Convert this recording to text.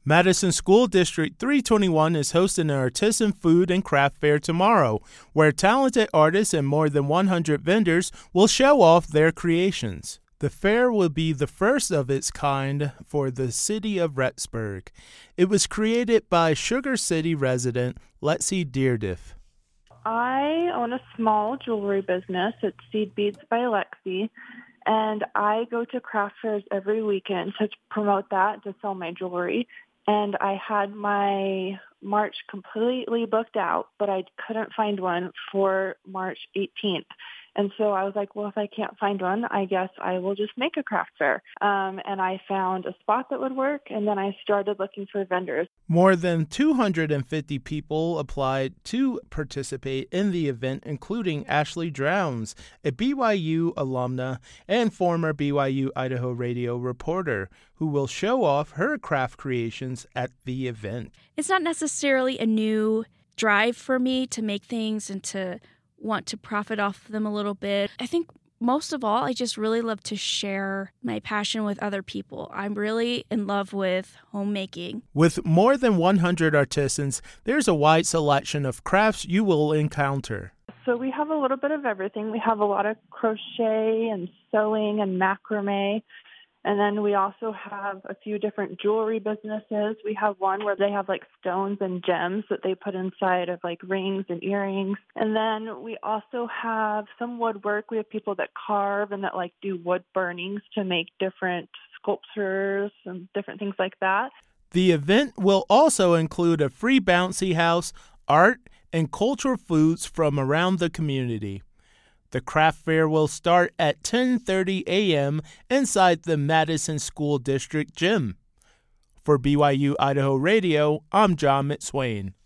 Madison School District 321 is hosting an artisan food and craft fair tomorrow, where talented artists and more than 100 vendors will show off their creations. The fair will be the first of its kind for the city of Rexburg. It was created by Sugar City resident Lexi Deardiff. I own a small jewelry business. It's Seed Beads by Lexi, and I go to craft fairs every weekend to promote that, to sell my jewelry. And I had my March completely booked out, but I couldn't find one for March 18th. And so I was like, well, if I can't find one, I guess I will just make a craft fair. And I found a spot that would work, and then I started looking for vendors. More than 250 people applied to participate in the event, including Ashley Drowns, a BYU alumna and former BYU Idaho radio reporter, who will show off her craft creations at the event. It's not necessarily a new drive for me to make things and to want to profit off them a little bit. I think most of all, I just really love to share my passion with other people. I'm really in love with homemaking. With more than 100 artisans, there's a wide selection of crafts you will encounter. So we have a little bit of everything. We have a lot of crochet and sewing and macrame. And then we also have a few different jewelry businesses. We have one where they have like stones and gems that they put inside of like rings and earrings. And then we also have some woodwork. We have people that carve and that like do wood burnings to make different sculptures and different things like that. The event will also include a free bouncy house, art, and cultural foods from around the community. The craft fair will start at 10:30 a.m. inside the Madison School District Gym. For BYU Idaho Radio, I'm John McSwain.